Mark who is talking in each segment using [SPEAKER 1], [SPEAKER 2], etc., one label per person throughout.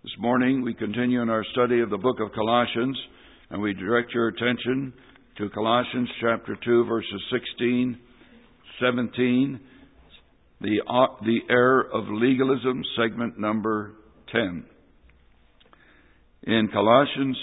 [SPEAKER 1] This morning we continue in our study of the book of Colossians, and we direct your attention to Colossians chapter 2, verses 16, 17, the error of legalism, segment number 10. In Colossians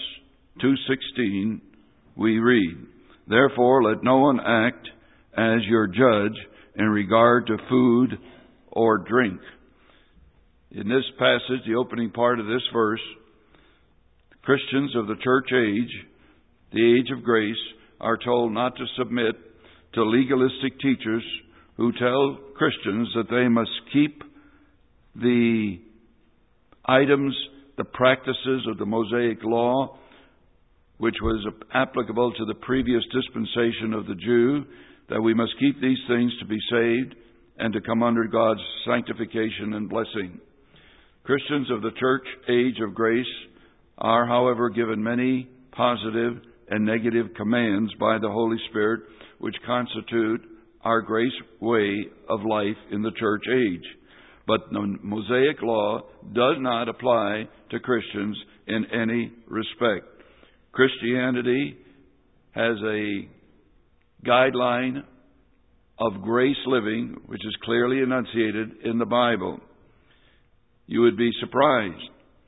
[SPEAKER 1] 2:16 we read, "Therefore let no one act as your judge in regard to food or drink." In this passage, the opening part of this verse, Christians of the church age, the age of grace, are told not to submit to legalistic teachers who tell Christians that they must keep the items, the practices of the Mosaic law, which was applicable to the previous dispensation of the Jew, that we must keep these things to be saved and to come under God's sanctification and blessing. Christians of the church age of grace are, however, given many positive and negative commands by the Holy Spirit, which constitute our grace way of life in the church age. But the Mosaic law does not apply to Christians in any respect. Christianity has a guideline of grace living, which is clearly enunciated in the Bible. You would be surprised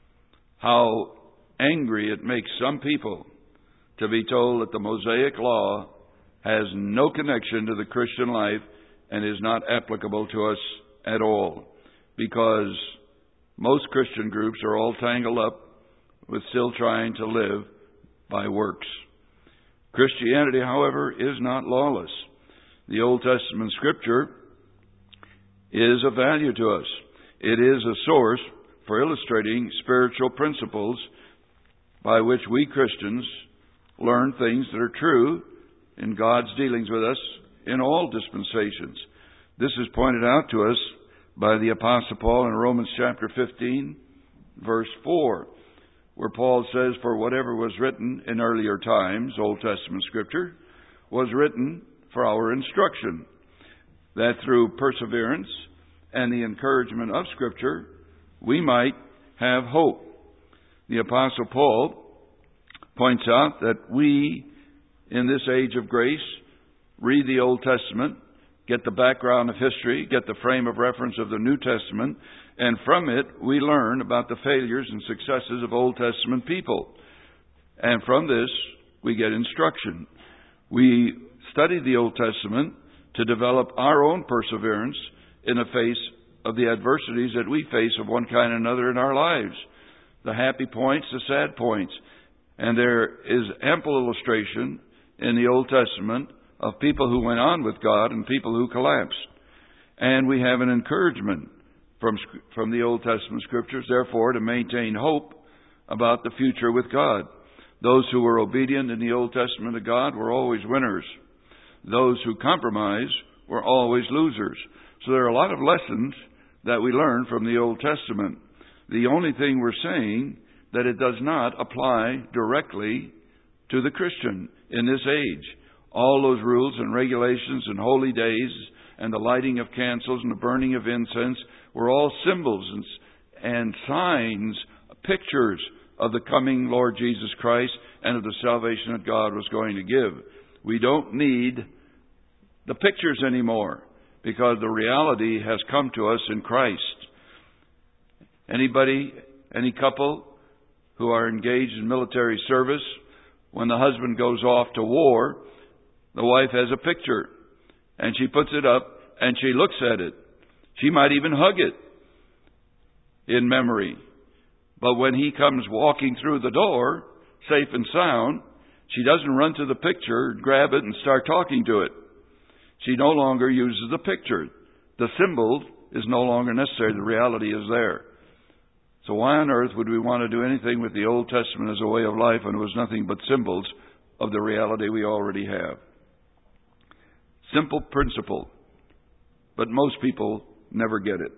[SPEAKER 1] how angry it makes some people to be told that the Mosaic law has no connection to the Christian life and is not applicable to us at all, because most Christian groups are all tangled up with still trying to live by works. Christianity, however, is not lawless. The Old Testament Scripture is of value to us. It is a source for illustrating spiritual principles by which we Christians learn things that are true in God's dealings with us in all dispensations. This is pointed out to us by the Apostle Paul in Romans chapter 15, verse 4, where Paul says, "For whatever was written in earlier times," Old Testament Scripture, "was written for our instruction, that through perseverance and the encouragement of Scripture, we might have hope." The Apostle Paul points out that we, in this age of grace, read the Old Testament, get the background of history, get the frame of reference of the New Testament, and from it we learn about the failures and successes of Old Testament people. And from this we get instruction. We study the Old Testament to develop our own perseverance in the face of the adversities that we face of one kind or another in our lives. The happy points, the sad points. And there is ample illustration in the Old Testament of people who went on with God and people who collapsed. And we have an encouragement from the Old Testament Scriptures, therefore, to maintain hope about the future with God. Those who were obedient in the Old Testament to God were always winners. Those who compromised were always losers. So there are a lot of lessons that we learn from the Old Testament. The only thing we're saying that it does not apply directly to the Christian in this age. All those rules and regulations and holy days and the lighting of candles and the burning of incense were all symbols and signs, pictures of the coming Lord Jesus Christ and of the salvation that God was going to give. We don't need the pictures anymore, because the reality has come to us in Christ. Any couple who are engaged in military service, when the husband goes off to war, the wife has a picture, and she puts it up, and she looks at it. She might even hug it in memory. But when he comes walking through the door, safe and sound, she doesn't run to the picture, grab it, and start talking to it. She no longer uses the picture. The symbol is no longer necessary. The reality is there. So why on earth would we want to do anything with the Old Testament as a way of life when it was nothing but symbols of the reality we already have? Simple principle, but most people never get it.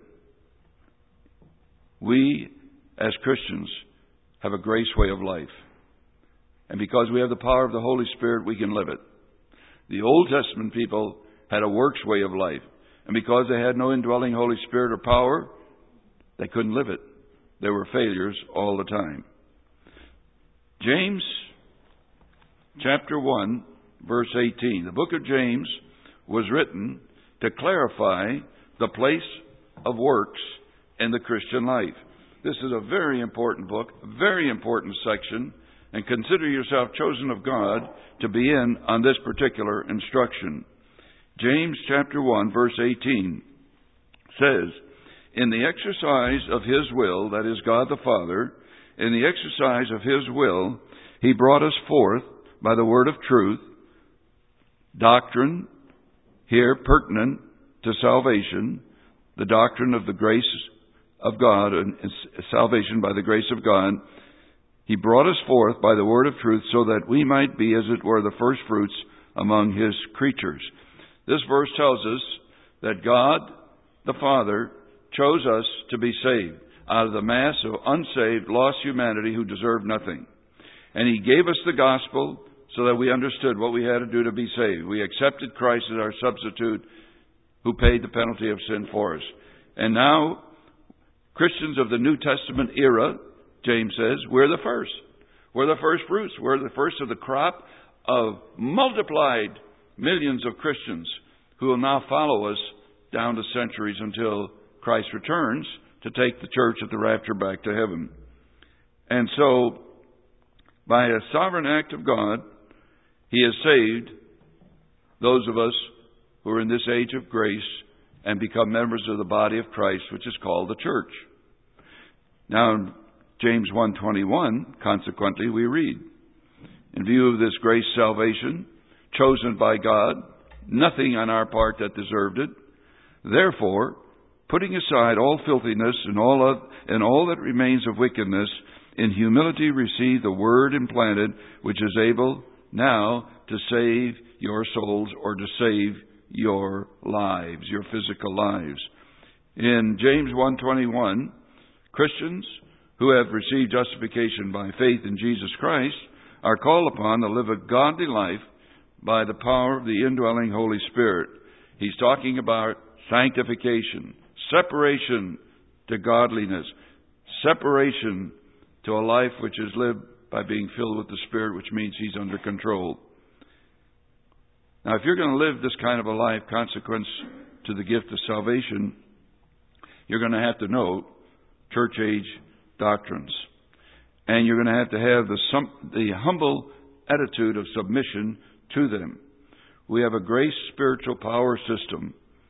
[SPEAKER 1] We, as Christians, have a grace way of life. And because we have the power of the Holy Spirit, we can live it. The Old Testament people had a works way of life. And because they had no indwelling Holy Spirit or power, they couldn't live it. They were failures all the time. James chapter 1, verse 18. The book of James was written to clarify the place of works in the Christian life. This is a very important book, a very important section, and consider yourself chosen of God to be in on this particular instruction. James chapter 1, verse 18 says, "In the exercise of His will," that is God the Father, "in the exercise of His will, He brought us forth by the word of truth," doctrine here pertinent to salvation, the doctrine of the grace of God and salvation by the grace of God. "He brought us forth by the word of truth so that we might be, as it were, the first fruits among His creatures." This verse tells us that God the Father chose us to be saved out of the mass of unsaved, lost humanity who deserved nothing. And He gave us the gospel so that we understood what we had to do to be saved. We accepted Christ as our substitute who paid the penalty of sin for us. And now, Christians of the New Testament era, James says, we're the first. We're the first fruits. We're the first of the crop of multiplied millions of Christians who will now follow us down the centuries until Christ returns to take the church at the rapture back to heaven. And so, by a sovereign act of God, He has saved those of us who are in this age of grace and become members of the body of Christ, which is called the church. Now, in James 1:21, consequently, we read, "In view of this grace salvation, chosen by God, nothing on our part that deserved it, therefore, putting aside all filthiness and all that remains of wickedness, in humility receive the word implanted, which is able now to save your souls," or to save your lives, your physical lives. In James 1:21, Christians who have received justification by faith in Jesus Christ are called upon to live a godly life by the power of the indwelling Holy Spirit. He's talking about sanctification, separation to godliness, separation to a life which is lived by being filled with the Spirit, which means He's under control. Now, if you're going to live this kind of a life, consequence to the gift of salvation, you're going to have to know church age doctrines. And you're going to have the humble attitude of submission to them. We have a grace spiritual power system.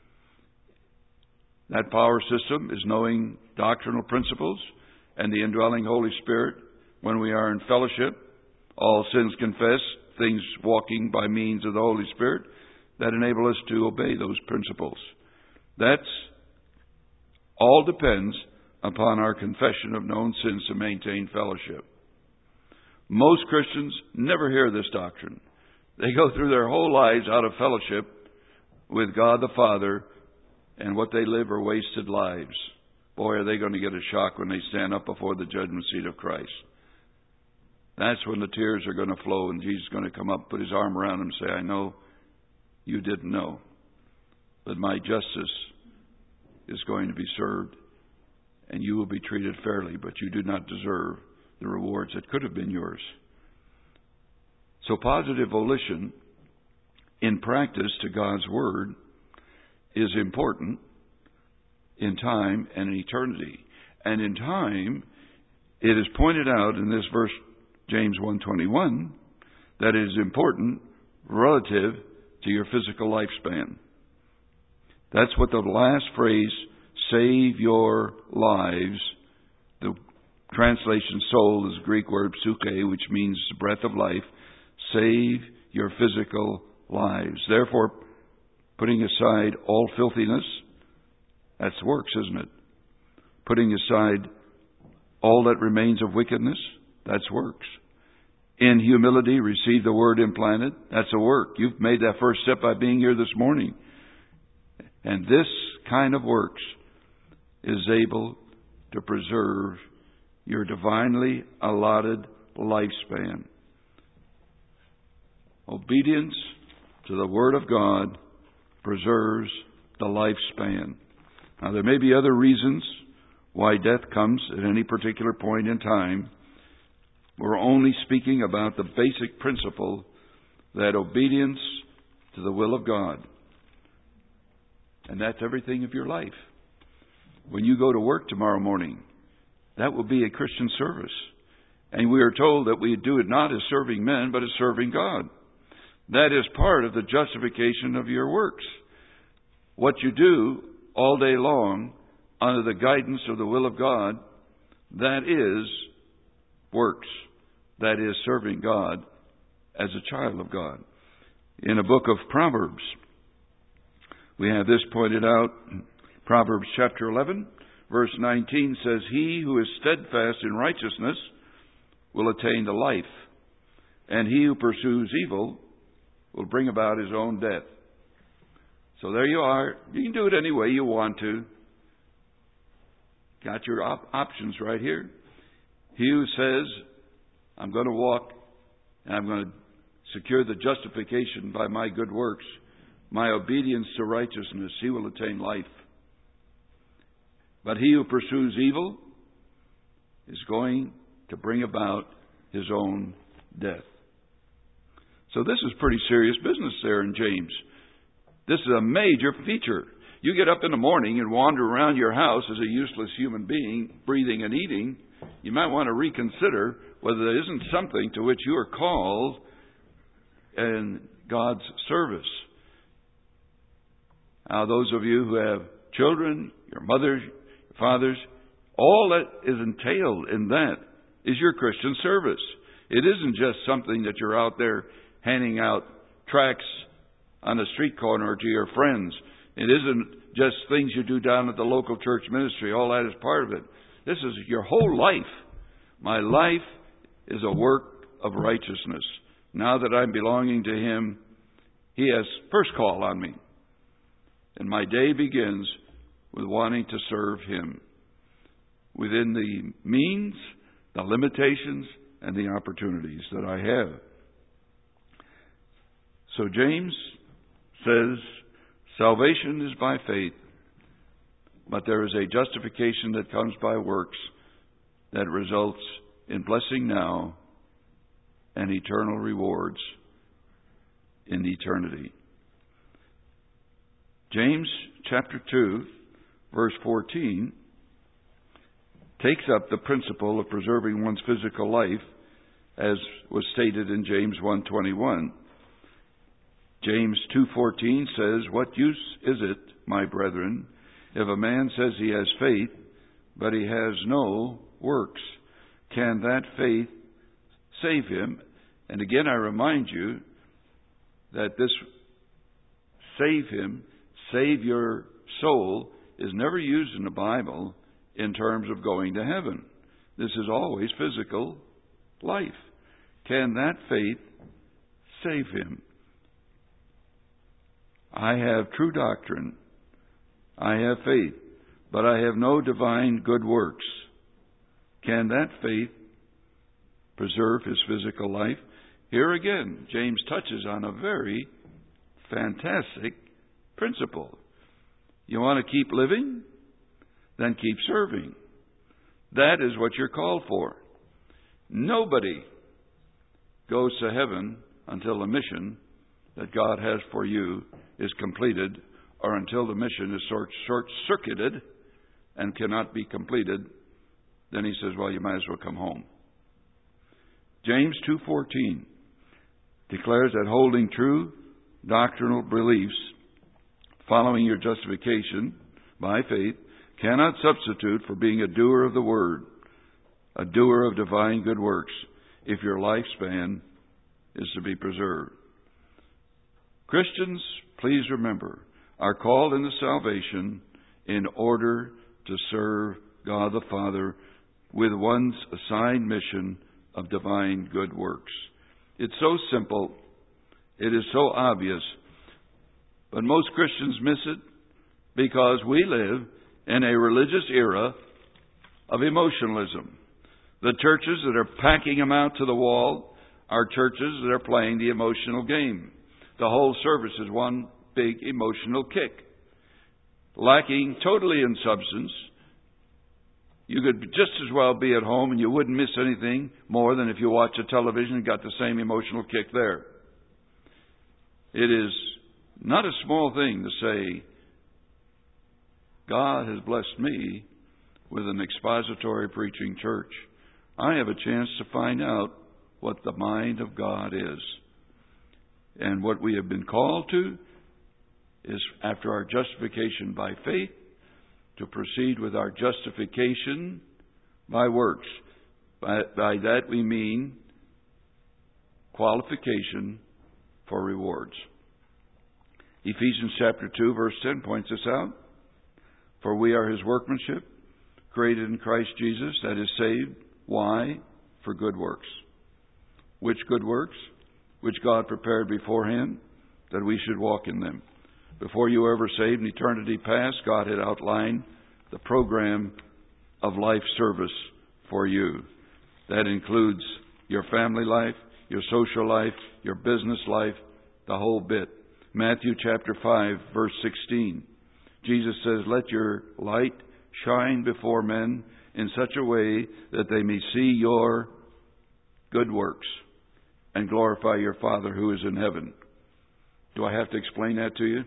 [SPEAKER 1] That power system is knowing doctrinal principles and the indwelling Holy Spirit when we are in fellowship, all sins confessed, things walking by means of the Holy Spirit that enable us to obey those principles. That's all depends upon our confession of known sins to maintain fellowship. Most Christians never hear this doctrine. They go through their whole lives out of fellowship with God the Father, and what they live are wasted lives. Boy, are they going to get a shock when they stand up before the judgment seat of Christ. That's when the tears are going to flow, and Jesus is going to come up, put His arm around them, and say, "I know you didn't know, but my justice is going to be served, and you will be treated fairly, but you do not deserve the rewards that could have been yours." So positive volition in practice to God's Word is important in time and in eternity. And in time, it is pointed out in this verse, James 1:21, that it is important relative to your physical lifespan. That's what the last phrase, "save your lives," the translation soul is the Greek word psuche, which means breath of life. Save your physical lives. Therefore, putting aside all filthiness, that's works, isn't it? Putting aside all that remains of wickedness, that's works. In humility, receive the word implanted, that's a work. You've made that first step by being here this morning. And this kind of works is able to preserve your divinely allotted lifespan. Obedience to the Word of God preserves the lifespan. Now, there may be other reasons why death comes at any particular point in time. We're only speaking about the basic principle that obedience to the will of God. And that's everything of your life. When you go to work tomorrow morning, that will be a Christian service. And we are told that we do it not as serving men, but as serving God. That is part of the justification of your works. What you do all day long under the guidance of the will of God, that is works. That is serving God as a child of God. In the book of Proverbs, we have this pointed out. Proverbs chapter 11, verse 19 says, "He who is steadfast in righteousness will attain to life, and he who pursues evil will bring about his own death." So there you are. You can do it any way you want to. Got your options right here. He who says, "I'm going to walk and I'm going to secure the justification by my good works, my obedience to righteousness," he will attain life. But he who pursues evil is going to bring about his own death. So this is pretty serious business there in James. This is a major feature. You get up in the morning and wander around your house as a useless human being, breathing and eating, you might want to reconsider whether there isn't something to which you are called in God's service. Now, those of you who have children, your mothers, your fathers, all that is entailed in that is your Christian service. It isn't just something that you're out there handing out tracts on a street corner to your friends. It isn't just things you do down at the local church ministry. All that is part of it. This is your whole life. My life is a work of righteousness. Now that I'm belonging to Him, He has first call on me. And my day begins with wanting to serve Him within the means, the limitations, and the opportunities that I have. So James says, salvation is by faith, but there is a justification that comes by works that results in blessing now and eternal rewards in eternity. James chapter 2, verse 14, takes up the principle of preserving one's physical life, as was stated in James 1:21. James 2:14 says, "What use is it, my brethren, if a man says he has faith, but he has no works? Can that faith save him?" And again, I remind you that this save him, save your soul, is never used in the Bible in terms of going to heaven. This is always physical life. Can that faith save him? I have true doctrine. I have faith, but I have no divine good works. Can that faith preserve his physical life? Here again, James touches on a very fantastic principle. You want to keep living? Then keep serving. That is what you're called for. Nobody goes to heaven until the mission that God has for you is completed, or until the mission is short-circuited and cannot be completed. Then he says, well, you might as well come home. James 2:14 declares that holding true doctrinal beliefs, following your justification by faith, cannot substitute for being a doer of the Word, a doer of divine good works, if your lifespan is to be preserved. Christians, please remember, are called into salvation in order to serve God the Father with one's assigned mission of divine good works. It's so simple. It is so obvious. But most Christians miss it because we live in a religious era of emotionalism. The churches that are packing them out to the wall are churches that are playing the emotional game. The whole service is one big emotional kick, lacking totally in substance, You could just as well be at home and you wouldn't miss anything more than if you watch a television and got the same emotional kick there. It is not a small thing to say, God has blessed me with an expository preaching church. I have a chance to find out what the mind of God is. And what we have been called to is, after our justification by faith, to proceed with our justification by works. By that we mean qualification for rewards. Ephesians chapter 2 verse 10 points this out. For we are His workmanship, created in Christ Jesus, that is saved. Why? For good works. Which good works? Which God prepared beforehand that we should walk in them. Before you were ever saved in eternity past, God had outlined the program of life service for you. That includes your family life, your social life, your business life, the whole bit. Matthew chapter 5, verse 16. Jesus says, let your light shine before men in such a way that they may see your good works and glorify your Father who is in heaven. Do I have to explain that to you?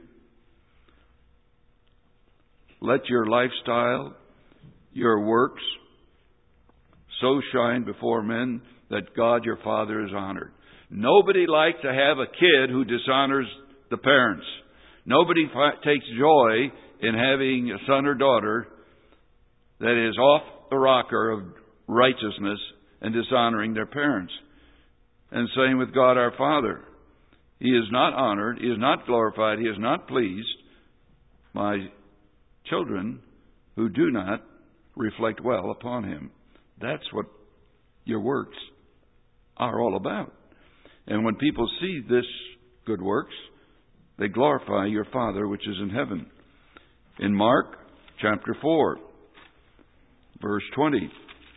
[SPEAKER 1] Let your lifestyle, your works, so shine before men that God your Father is honored. Nobody likes to have a kid who dishonors the parents. Nobody takes joy in having a son or daughter that is off the rocker of righteousness and dishonoring their parents. And same with God our Father. He is not honored, He is not glorified, He is not pleased by children who do not reflect well upon Him. That's what your works are all about. And when people see this good works, they glorify your Father which is in heaven. In Mark chapter 4, verse 20.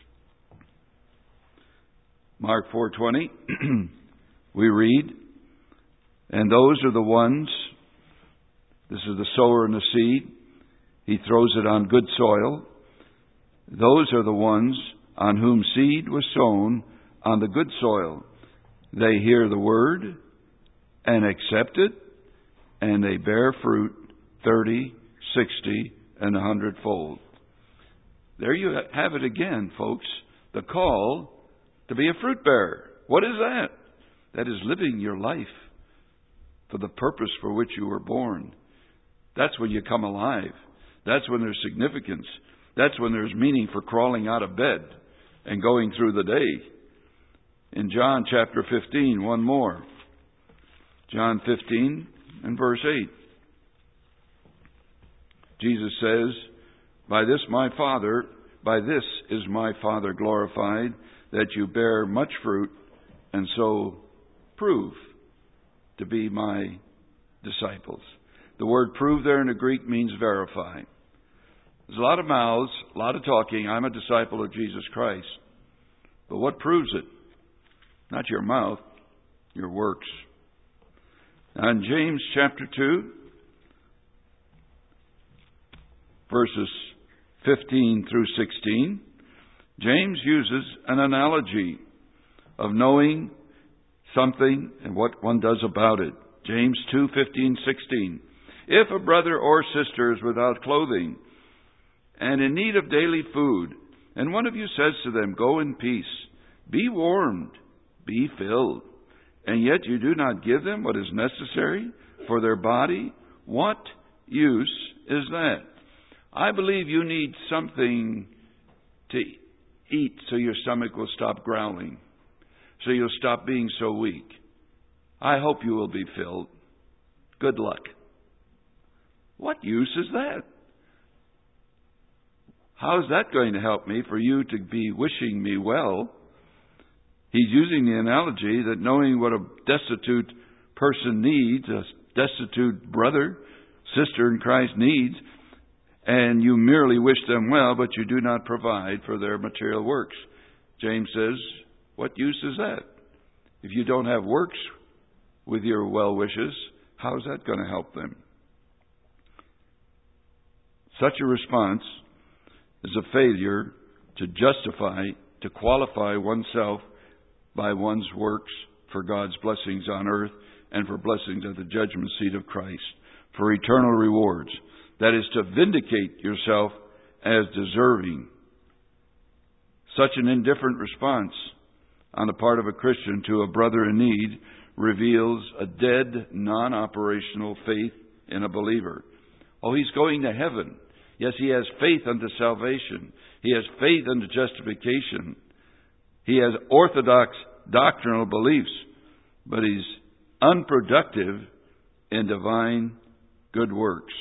[SPEAKER 1] Mark 4:20, we read, and those are the ones, this is the sower and the seed, he throws it on good soil. Those are the ones on whom seed was sown on the good soil. They hear the word and accept it, and they bear fruit 30, 60, and 100-fold. There you have it again, folks. The call to be a fruit bearer. What is that? That is living your life for the purpose for which you were born. That's when you come alive. That's when there's significance. That's when there's meaning for crawling out of bed and going through the day. In John chapter 15, one more. John 15 and verse 8. Jesus says, by this is my Father glorified, that you bear much fruit, and so prove to be my disciples. The word prove there in the Greek means verify. There's a lot of mouths, a lot of talking. I'm a disciple of Jesus Christ. But what proves it? Not your mouth, your works. Now in James chapter 2, verses 15 through 16, James uses an analogy of knowing something and what one does about it. James 2:15, 16. If a brother or sister is without clothing and in need of daily food, and one of you says to them, go in peace, be warmed, be filled, and yet you do not give them what is necessary for their body, what use is that? I believe you need something to eat so your stomach will stop growling, so you'll stop being so weak. I hope you will be filled. Good luck. What use is that? How is that going to help me for you to be wishing me well? He's using the analogy that knowing what a destitute person needs, a destitute brother, sister in Christ needs, and you merely wish them well, but you do not provide for their material works. James says, what use is that? If you don't have works with your well wishes, how is that going to help them? Such a response is a failure to justify, to qualify oneself by one's works for God's blessings on earth and for blessings at the judgment seat of Christ, for eternal rewards. That is to vindicate yourself as deserving. Such an indifferent response on the part of a Christian to a brother in need reveals a dead, non-operational faith in a believer. Oh, he's going to heaven. Yes, he has faith unto salvation. He has faith unto justification. He has orthodox doctrinal beliefs, but he's unproductive in divine good works.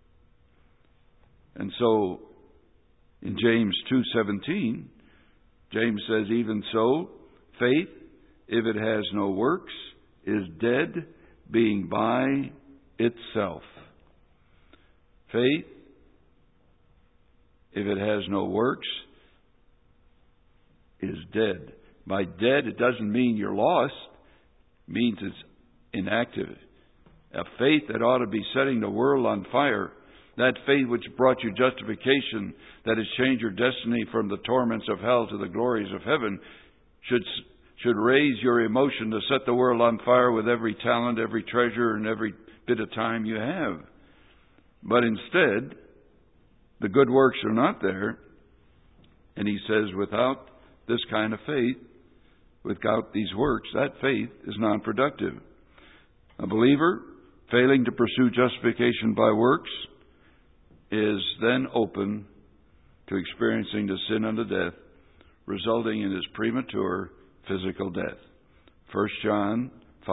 [SPEAKER 1] And so, in James 2:17, James says, even so, faith, if it has no works, is dead, being by itself. Faith, if it has no works, is dead. By dead, it doesn't mean you're lost. It means it's inactive. A faith that ought to be setting the world on fire, that faith which brought you justification, that has changed your destiny from the torments of hell to the glories of heaven, should raise your emotion to set the world on fire with every talent, every treasure, and every bit of time you have. But instead, the good works are not there. And he says, without this kind of faith, without these works, that faith is non-productive. A believer failing to pursue justification by works is then open to experiencing the sin unto death, resulting in his premature physical death. 1 John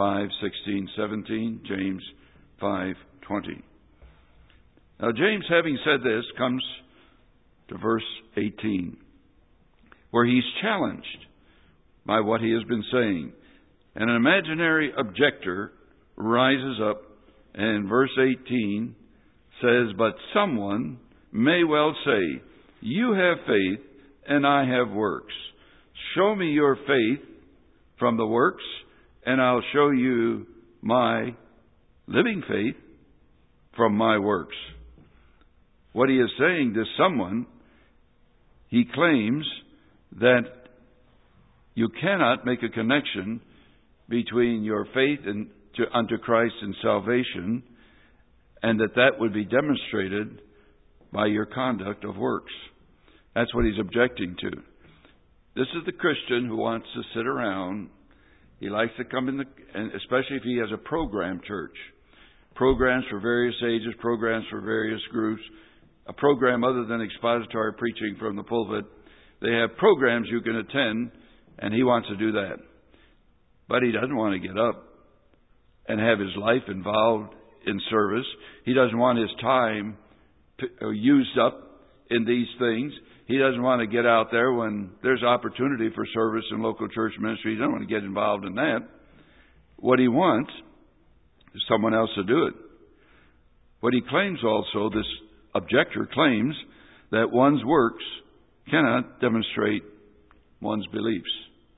[SPEAKER 1] 5:16-17, James 5:20. Now James, having said this, comes to verse 18, where he's challenged by what he has been saying. And an imaginary objector rises up, and in verse 18 says, but someone may well say, you have faith and I have works. Show me your faith from the works, and I'll show you my living faith from my works. What he is saying to someone, he claims that you cannot make a connection between your faith unto Christ and salvation, and that would be demonstrated by your conduct of works. That's what he's objecting to. This is the Christian who wants to sit around. He likes to come in, and especially if he has a program church. Programs for various ages, programs for various groups, a program other than expository preaching from the pulpit. They have programs you can attend, and he wants to do that. But he doesn't want to get up and have his life involved in service. He doesn't want his time used up in these things. He doesn't want to get out there when there's opportunity for service in local church ministry. He doesn't want to get involved in that. What he wants is someone else to do it. What he claims also, this objector claims, that one's works cannot demonstrate one's beliefs.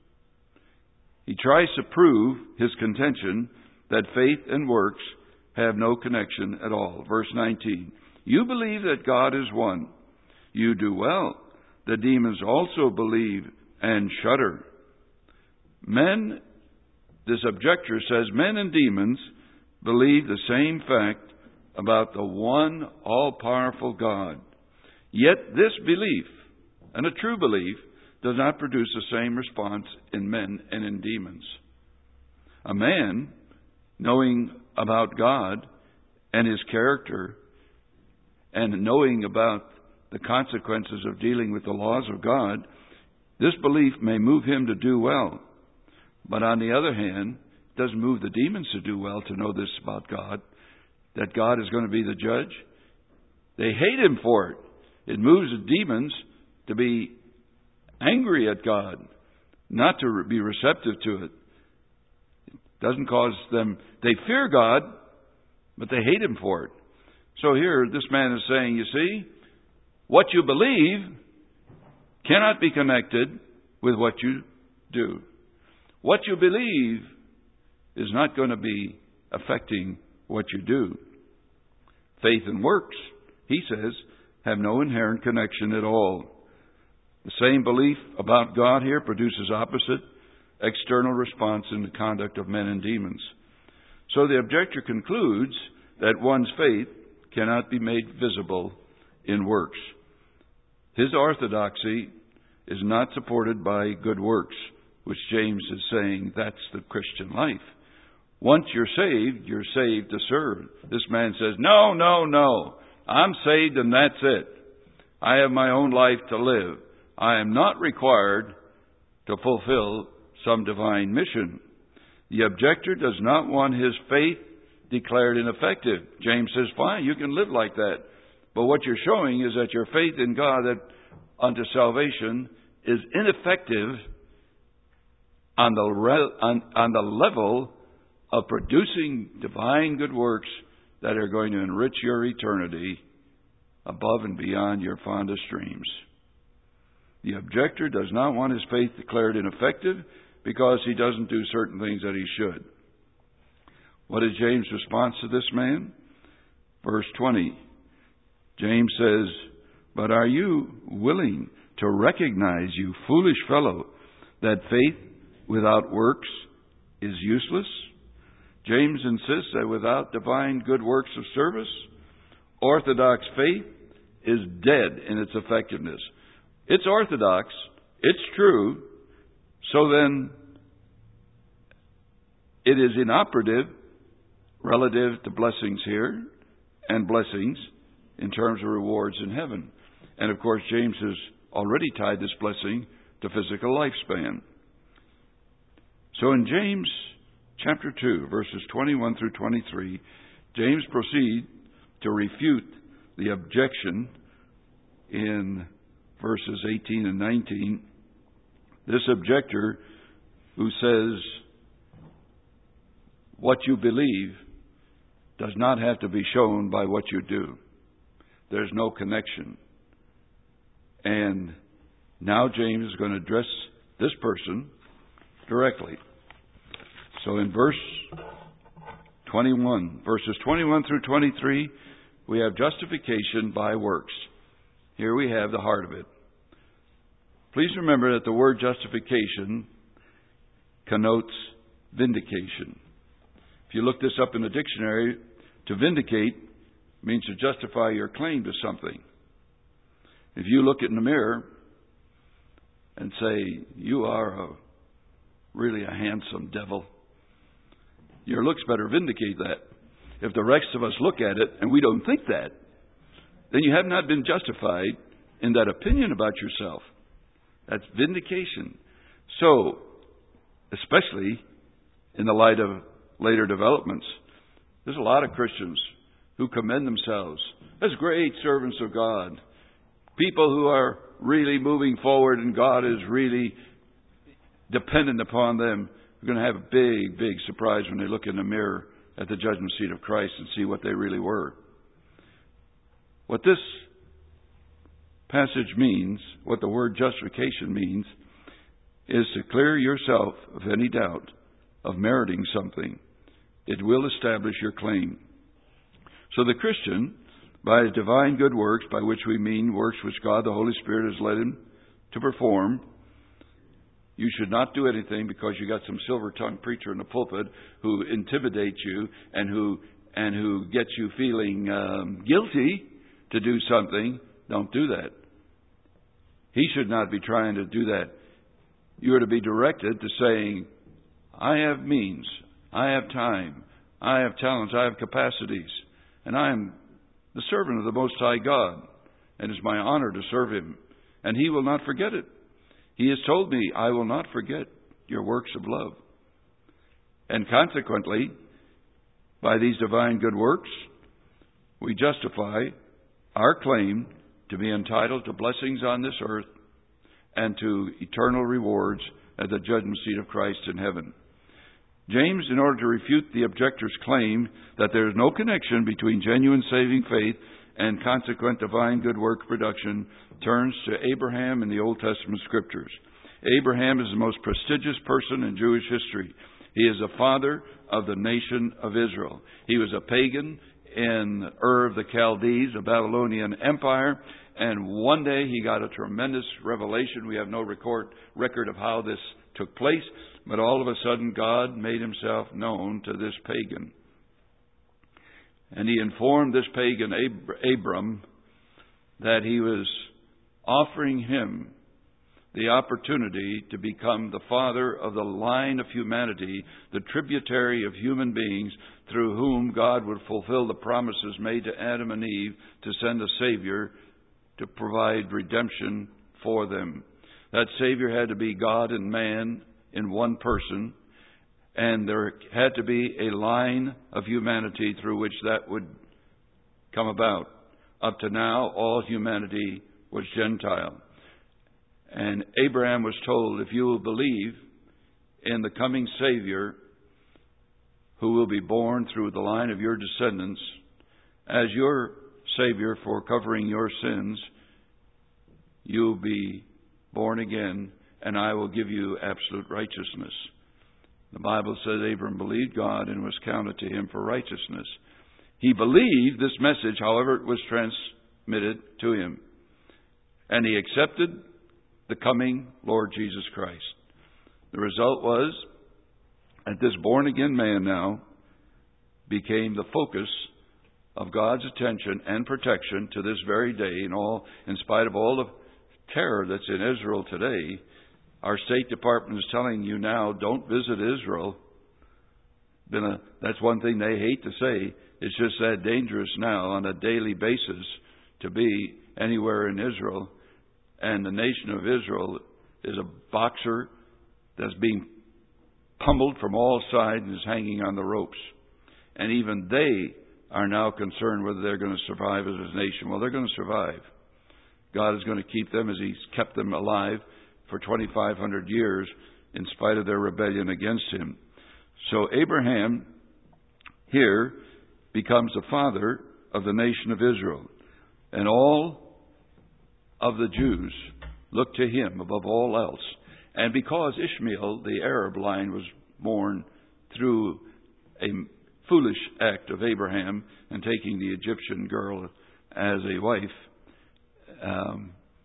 [SPEAKER 1] He tries to prove his contention that faith and works have no connection at all. Verse 19, you believe that God is one. You do well. The demons also believe and shudder. Men, this objector says, men and demons believe the same fact about the one all-powerful God. Yet this belief, and a true belief, does not produce the same response in men and in demons. A man, knowing about God and His character, and knowing about the consequences of dealing with the laws of God, this belief may move him to do well. But on the other hand, it doesn't move the demons to do well to know this about God, that God is going to be the judge. They hate Him for it. It moves the demons to be angry at God, not to be receptive to it. It doesn't cause them, they fear God, but they hate Him for it. So here, this man is saying, you see, what you believe cannot be connected with what you do. What you believe is not going to be affecting what you do. Faith and works, he says, have no inherent connection at all. The same belief about God here produces opposite external response in the conduct of men and demons. So the objector concludes that one's faith cannot be made visible in works. His orthodoxy is not supported by good works, which James is saying that's the Christian life. Once you're saved to serve. This man says, no, I'm saved and that's it. I have my own life to live. I am not required to fulfill some divine mission. The objector does not want his faith declared ineffective. James says, fine, you can live like that. But what you're showing is that your faith in God that unto salvation is ineffective on the level of producing divine good works that are going to enrich your eternity above and beyond your fondest dreams. The objector does not want his faith declared ineffective because he doesn't do certain things that he should. What is James' response to this man? Verse 20. James says, but are you willing to recognize, you foolish fellow, that faith without works is useless? James insists that without divine good works of service, orthodox faith is dead in its effectiveness. It's orthodox, it's true, so then it is inoperative relative to blessings here and blessings in terms of rewards in heaven. And of course, James has already tied this blessing to physical lifespan. So in James chapter 2, verses 21 through 23, James proceeds to refute the objection in verses 18 and 19. This objector who says, what you believe does not have to be shown by what you do. There's no connection. And now James is going to address this person directly. So in verses 21 through 23, we have justification by works. Here we have the heart of it. Please remember that the word justification connotes vindication. If you look this up in the dictionary, to vindicate means to justify your claim to something. If you look in the mirror and say, you are really a handsome devil, your looks better vindicate that. If the rest of us look at it and we don't think that, then you have not been justified in that opinion about yourself. That's vindication. So, especially in the light of later developments, there's a lot of Christians who commend themselves as great servants of God. People who are really moving forward and God is really dependent upon them. We're going to have a big, big surprise when they look in the mirror at the judgment seat of Christ and see what they really were. What this passage means, what the word justification means, is to clear yourself of any doubt of meriting something. It will establish your claim. So the Christian, by his divine good works, by which we mean works which God the Holy Spirit has led him to perform, you should not do anything because you got some silver-tongued preacher in the pulpit who intimidates you and who gets you feeling guilty to do something. Don't do that. He should not be trying to do that. You are to be directed to saying, I have means, I have time, I have talents, I have capacities, and I am the servant of the Most High God, and it's my honor to serve Him, and He will not forget it. He has told me, I will not forget your works of love. And consequently, by these divine good works, we justify our claim to be entitled to blessings on this earth and to eternal rewards at the judgment seat of Christ in heaven. James, in order to refute the objector's claim that there is no connection between genuine saving faith and consequent divine good work production, turns to Abraham in the Old Testament Scriptures. Abraham is the most prestigious person in Jewish history. He is the father of the nation of Israel. He was a pagan in Ur of the Chaldees, a Babylonian empire, And one day he got a tremendous revelation. We have no record of how this took place, but all of a sudden God made himself known to this pagan. And he informed this pagan, Abram, that he was offering him the opportunity to become the father of the line of humanity, the tributary of human beings through whom God would fulfill the promises made to Adam and Eve to send a Savior to provide redemption for them. That Savior had to be God and man in one person, and there had to be a line of humanity through which that would come about. Up to now, all humanity was Gentile. And Abraham was told, if you will believe in the coming Savior who will be born through the line of your descendants as your Savior for covering your sins, you'll be born again, and I will give you absolute righteousness. The Bible says Abraham believed God and was counted to him for righteousness. He believed this message, however it was transmitted to him. And he accepted the coming Lord Jesus Christ. The result was that this born-again man now became the focus of God's attention and protection to this very day, in spite of all the terror that's in Israel today. Our State Department is telling you now, don't visit Israel. That's one thing they hate to say. It's just that dangerous now on a daily basis to be anywhere in Israel. And the nation of Israel is a boxer that's being pummeled from all sides and is hanging on the ropes. And even they are now concerned whether they're going to survive as a nation. Well, they're going to survive. God is going to keep them as He's kept them alive for 2,500 years in spite of their rebellion against Him. So Abraham here becomes the father of the nation of Israel. And all of the Jews look to him above all else. And because Ishmael, the Arab line, was born through a foolish act of Abraham and taking the Egyptian girl as a wife,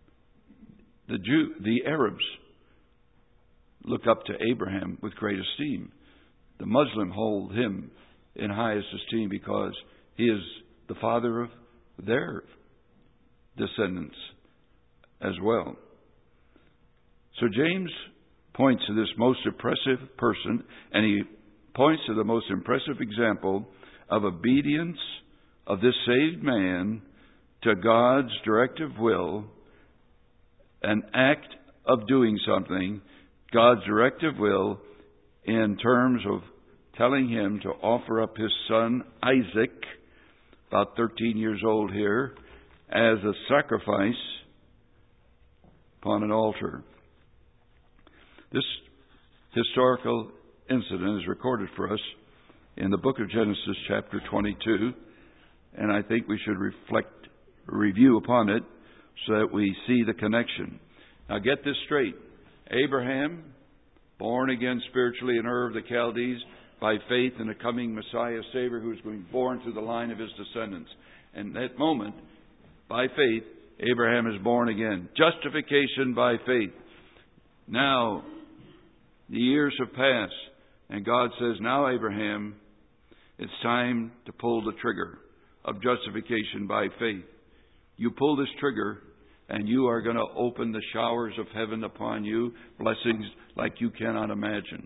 [SPEAKER 1] the Arabs look up to Abraham with great esteem. The Muslim hold him in highest esteem because he is the father of their descendants as well. So James points to this most impressive person, and he points to the most impressive example of obedience of this saved man to God's directive will, an act of doing something, God's directive will, in terms of telling him to offer up his son Isaac, about 13 years old here, as a sacrifice upon an altar. This historical incident is recorded for us in the book of Genesis, chapter 22, and I think we should review upon it so that we see the connection. Now get this straight. Abraham, born again spiritually in Ur of the Chaldees, by faith in a coming Messiah Savior who is going to be born through the line of his descendants. And that moment, by faith, Abraham is born again. Justification by faith. Now, the years have passed, and God says, now Abraham, it's time to pull the trigger of justification by faith. You pull this trigger, and you are going to open the showers of heaven upon you, blessings like you cannot imagine.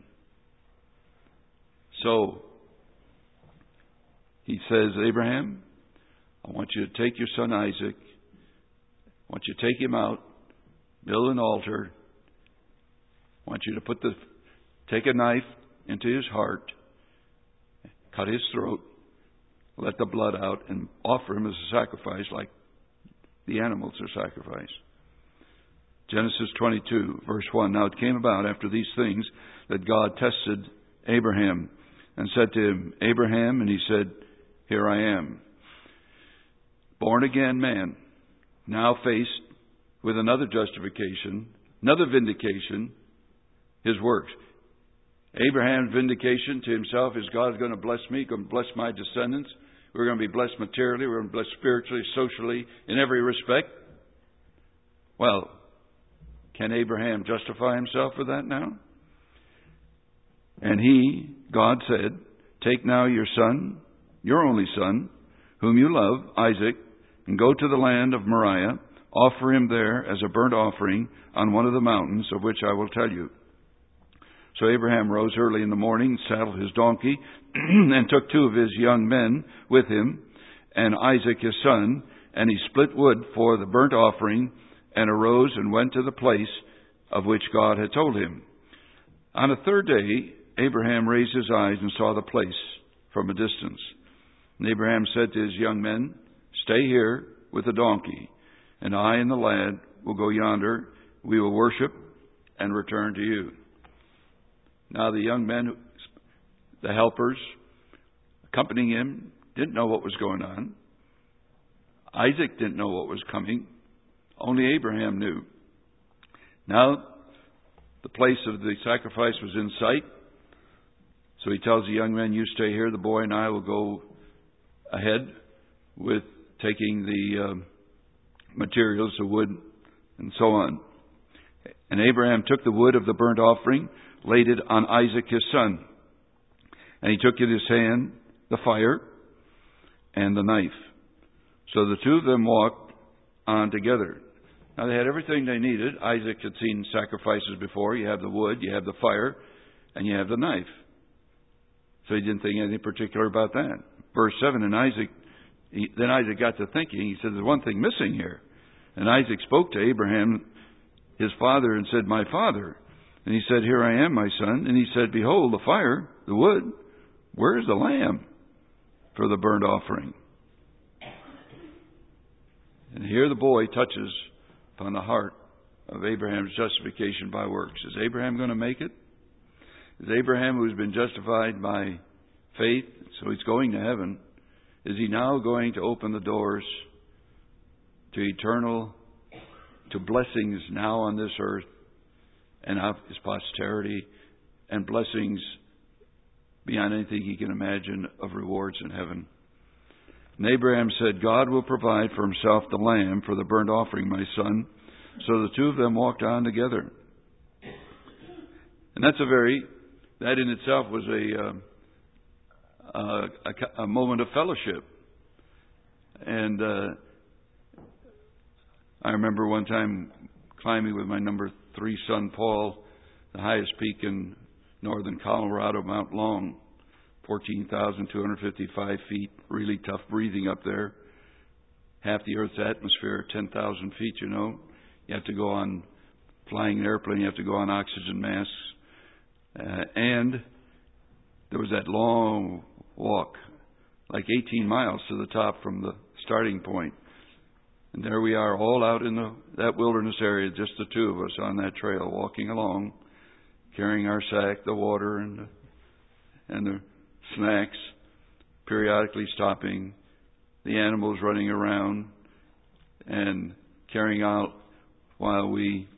[SPEAKER 1] So, he says, Abraham, I want you to take your son Isaac. I want you to take him out, build an altar. I want you to take a knife into his heart, cut his throat, let the blood out, and offer him as a sacrifice like the animals are sacrificed. Genesis 22, verse 1. Now it came about after these things that God tested Abraham and said to him, Abraham, and he said, here I am. Born again man, now faced with another justification, another vindication, his works. Abraham's vindication to himself is God's going to bless me, going to bless my descendants. We're going to be blessed materially, we're going to be blessed spiritually, socially, in every respect. Well, can Abraham justify himself for that now? And God said, take now your son, your only son, whom you love, Isaac, and go to the land of Moriah, offer him there as a burnt offering on one of the mountains of which I will tell you. So Abraham rose early in the morning, saddled his donkey, and took 2 of his young men with him, and Isaac his son, and he split wood for the burnt offering, and arose and went to the place of which God had told him. On the 3rd day, Abraham raised his eyes and saw the place from a distance. And Abraham said to his young men, stay here with the donkey, and I and the lad will go yonder. We will worship and return to you. Now the young men, the helpers accompanying him, didn't know what was going on. Isaac didn't know what was coming. Only Abraham knew. Now the place of the sacrifice was in sight. So he tells the young men, you stay here. The boy and I will go ahead with taking the materials, the wood, and so on. And Abraham took the wood of the burnt offering, laid it on Isaac his son. And he took in his hand the fire and the knife. So the 2 of them walked on together. Now they had everything they needed. Isaac had seen sacrifices before. You have the wood, you have the fire, and you have the knife. So he didn't think anything particular about that. Verse 7, then Isaac got to thinking. He said, there's one thing missing here. And Isaac spoke to Abraham, his father, and said, my father. And he said, here I am, my son. And he said, behold, the fire, the wood. Where is the lamb for the burnt offering? And here the boy touches upon the heart of Abraham's justification by works. Is Abraham going to make it? Is Abraham, who's been justified by faith, so he's going to heaven, is he now going to open the doors to blessings now on this earth and of his posterity, and blessings beyond anything he can imagine of rewards in heaven? And Abraham said, God will provide for himself the lamb for the burnt offering, my son. So the 2 of them walked on together. And that in itself was a moment of fellowship. And I remember one time climbing with my number 3 son, Paul, the highest peak in northern Colorado, Mount Long, 14,255 feet, really tough breathing up there. Half the Earth's atmosphere, 10,000 feet, you know. You have to go on, flying an airplane, you have to go on oxygen masks. And there was that long walk, like 18 miles to the top from the starting point. And there we are, all out in that wilderness area, just the 2 of us on that trail, walking along, carrying our sack, the water, and the snacks, periodically stopping, the animals running around, and carrying out while we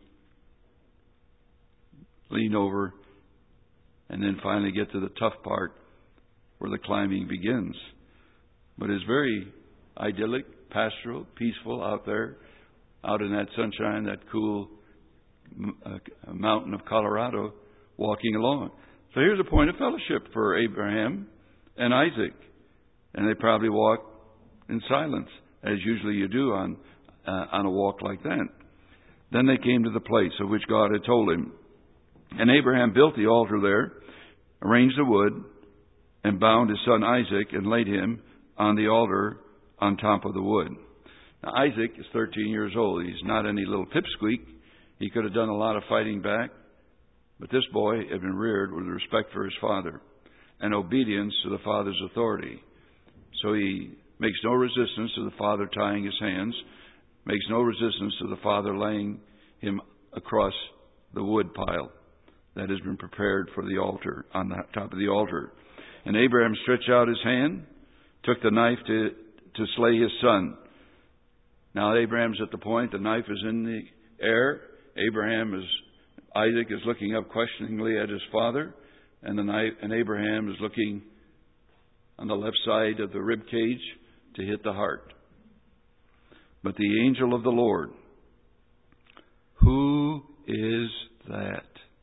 [SPEAKER 1] lean over, and then finally get to the tough part where the climbing begins. But it's very idyllic, pastoral, peaceful out there, out in that sunshine, that cool mountain of Colorado, walking along. So here's a point of fellowship for Abraham and Isaac. And they probably walked in silence, as usually you do on a walk like that. Then they came to the place of which God had told him. And Abraham built the altar there, arranged the wood, and bound his son Isaac, and laid him on the altar on top of the wood. Now Isaac is 13 years old. He's not any little pipsqueak. He could have done a lot of fighting back. But this boy had been reared with respect for his father and obedience to the father's authority. So he makes no resistance to the father tying his hands, makes no resistance to the father laying him across the wood pile that has been prepared for the altar, on the top of the altar. And Abraham stretched out his hand, took the knife to slay his son. Now Abraham's at the point, the knife is in the air. Isaac is looking up questioningly at his father, and Abraham is looking on the left side of the rib cage to hit the heart. But the angel of the Lord Who is that?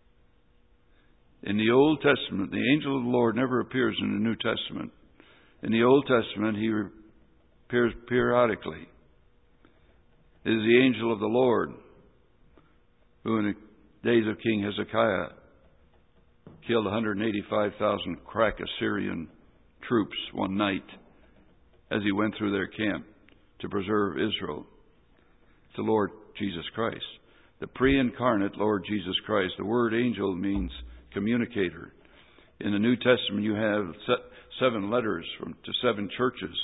[SPEAKER 1] In the Old Testament, the angel of the Lord never appears in the New Testament. In the Old Testament, he appears periodically. It is the angel of the Lord who in the days of King Hezekiah killed 185,000 crack Assyrian troops one night as he went through their camp to preserve Israel. It's the Lord Jesus Christ. The pre-incarnate Lord Jesus Christ. The word angel means communicator. In the New Testament, you have 7 letters to 7 churches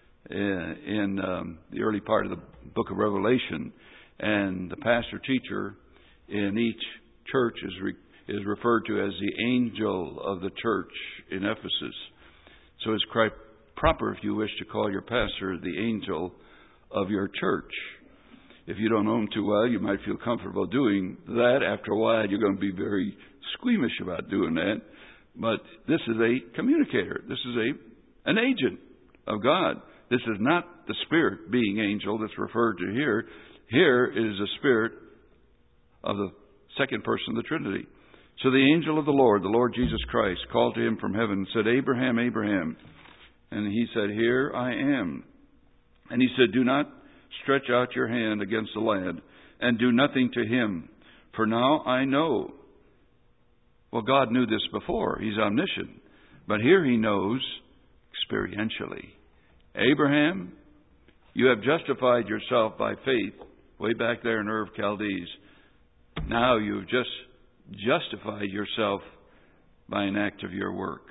[SPEAKER 1] in the early part of the book of Revelation. And the pastor-teacher in each church is referred to as the angel of the church in Ephesus. So it's quite proper, if you wish, to call your pastor the angel of your church. If you don't know him too well, you might feel comfortable doing that. After a while, you're going to be very squeamish about doing that. But this is a communicator. This is an agent of God. This is not the Spirit being angel that's referred to here. Here is the Spirit of the second person of the Trinity. So the angel of the Lord Jesus Christ, called to him from heaven and said, Abraham, Abraham. And he said, Here I am. And he said, Do not stretch out your hand against the lad, and do nothing to him. For now I know. Well, God knew this before. He's omniscient. But here he knows experientially. Abraham, you have justified yourself by faith way back there in Ur of Chaldees. Now you've just justified yourself by an act of your work.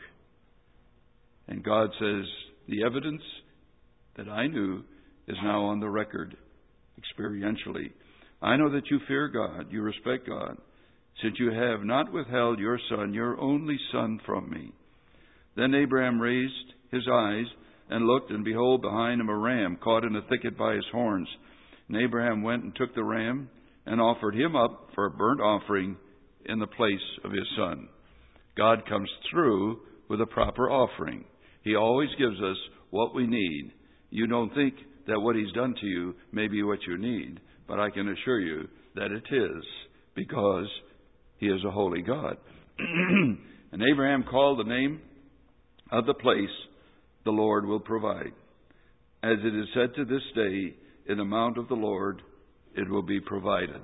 [SPEAKER 1] And God says, the evidence that I knew is now on the record, experientially. I know that you fear God, you respect God, since you have not withheld your son, your only son, from me. Then Abraham raised his eyes and looked, and behold, behind him a ram caught in a thicket by his horns. And Abraham went and took the ram and offered him up for a burnt offering in the place of his son. God comes through with a proper offering. He always gives us what we need. You don't think that what he's done to you may be what you need, but I can assure you that it is, because he is a holy God. And Abraham called the name of the place, the Lord will provide. As it is said to this day, in the mount of the Lord it will be provided.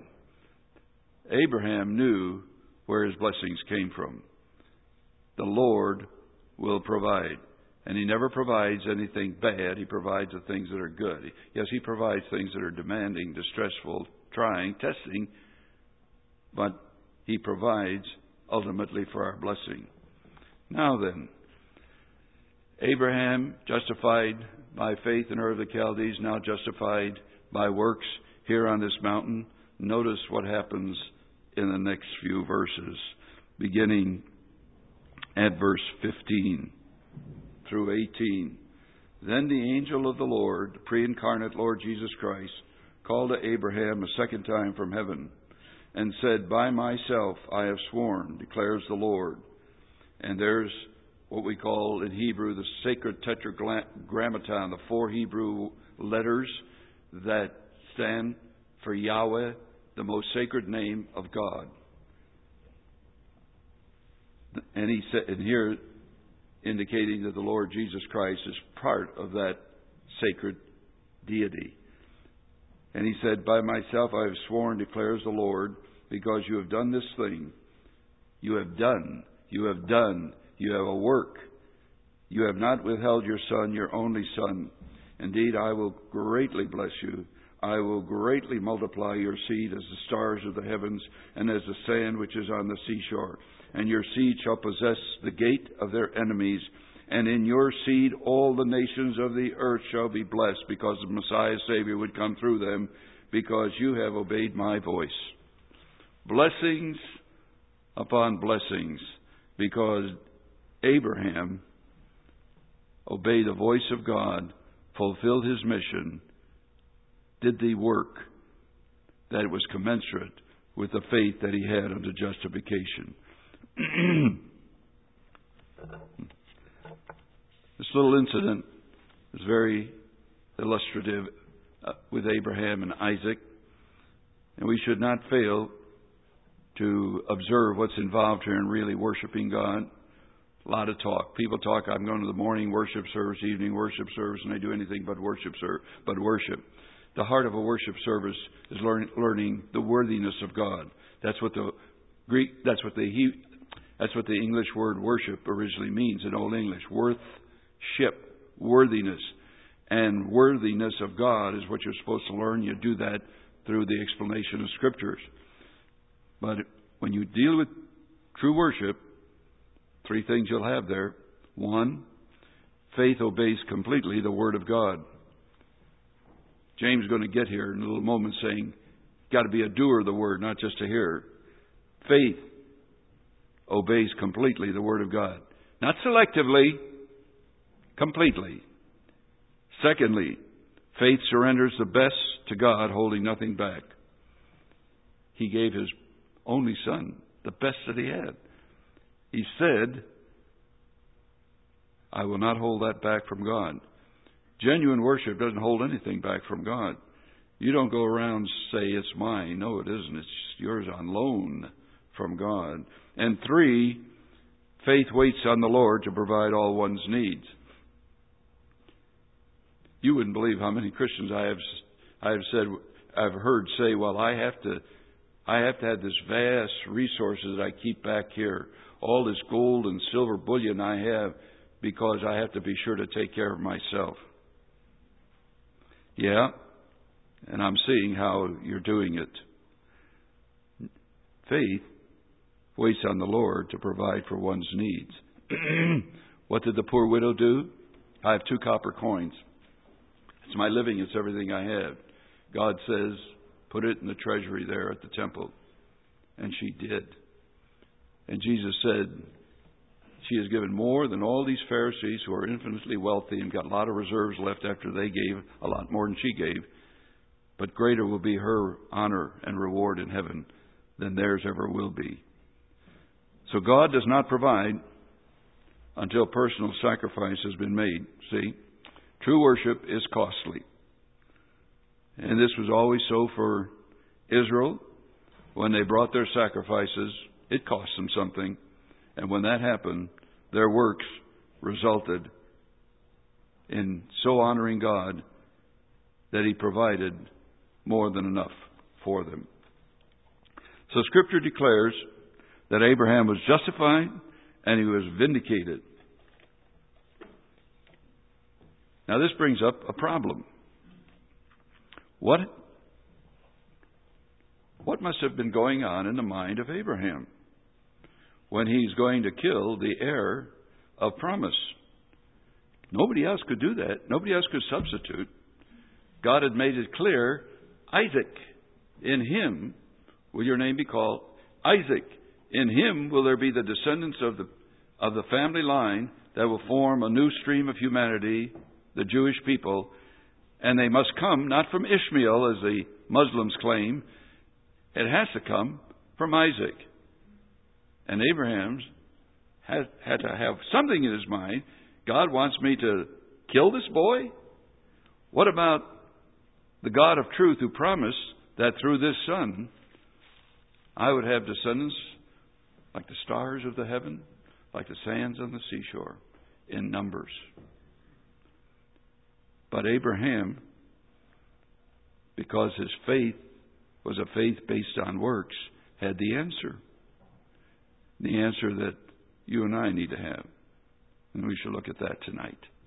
[SPEAKER 1] Abraham knew where his blessings came from. The Lord will provide. And he never provides anything bad. He provides the things that are good. Yes, he provides things that are demanding, distressful, trying, testing. But he provides ultimately for our blessing. Now then, Abraham, justified by faith in Ur of the Chaldees, now justified by works here on this mountain. Notice what happens in the next few verses, beginning at verse 15 through 18. Then the angel of the Lord, the pre-incarnate Lord Jesus Christ, called to Abraham a second time from heaven and said, By myself I have sworn, declares the Lord. And there's what we call in Hebrew the sacred tetragrammaton, the 4 Hebrew letters that stand for Yahweh, the most sacred name of God. And he said, and here indicating that the Lord Jesus Christ is part of that sacred deity. And he said, By myself I have sworn, declares the Lord, because you have done this thing. You have a work. You have not withheld your son, your only son. Indeed, I will greatly bless you. I will greatly multiply your seed as the stars of the heavens and as the sand which is on the seashore. And your seed shall possess the gate of their enemies. And in your seed all the nations of the earth shall be blessed, because the Messiah Savior would come through them, because you have obeyed my voice. Blessings upon blessings, because Abraham obeyed the voice of God, fulfilled his mission, did the work that was commensurate with the faith that he had unto justification. This little incident is very illustrative with Abraham and Isaac. And we should not fail to observe what's involved here in really worshiping God. A lot of talk. People talk, I'm going to the morning worship service, evening worship service, and they do anything but worship. The heart of a worship service is learning the worthiness of God. That's what the English word worship originally means in Old English. Worth-ship, worthiness. And worthiness of God is what you're supposed to learn. You do that through the explanation of Scriptures. But when you deal with true worship, three things you'll have there. One, faith obeys completely the Word of God. James is going to get here in a little moment saying, got to be a doer of the Word, not just a hearer. Faith obeys completely the Word of God. Not selectively, completely. Secondly, faith surrenders the best to God, holding nothing back. He gave His only Son, the best that He had. He said, I will not hold that back from God. Genuine worship doesn't hold anything back from God. You don't go around and say, it's mine. No, it isn't. It's yours on loan from God. And three, faith waits on the Lord to provide all one's needs. You wouldn't believe how many Christians I've heard say, well, I have to have this vast resources that I keep back here. All this gold and silver bullion I have because I have to be sure to take care of myself. Yeah, and I'm seeing how you're doing it. Faith waits on the Lord to provide for one's needs. What did the poor widow do? I have 2 copper coins. It's my living. It's everything I have. God says, put it in the treasury there at the temple. And she did. And Jesus said, she has given more than all these Pharisees who are infinitely wealthy and got a lot of reserves left after they gave a lot more than she gave. But greater will be her honor and reward in heaven than theirs ever will be. So God does not provide until personal sacrifice has been made. See? True worship is costly. And this was always so for Israel. When they brought their sacrifices, it cost them something. And when that happened, their works resulted in so honoring God that He provided more than enough for them. So Scripture declares that Abraham was justified and he was vindicated. Now this brings up a problem. What must have been going on in the mind of Abraham when he's going to kill the heir of promise? Nobody else could do that. Nobody else could substitute. God had made it clear, Isaac, in him will your name be called. Isaac, in him will there be the descendants of the family line that will form a new stream of humanity, the Jewish people. And they must come not from Ishmael, as the Muslims claim. It has to come from Isaac. And Abraham had to have something in his mind. God wants me to kill this boy? What about the God of truth who promised that through this son I would have descendants like the stars of the heaven, like the sands on the seashore, in numbers? But Abraham, because his faith was a faith based on works, had the answer. The answer that you and I need to have. And we shall look at that tonight.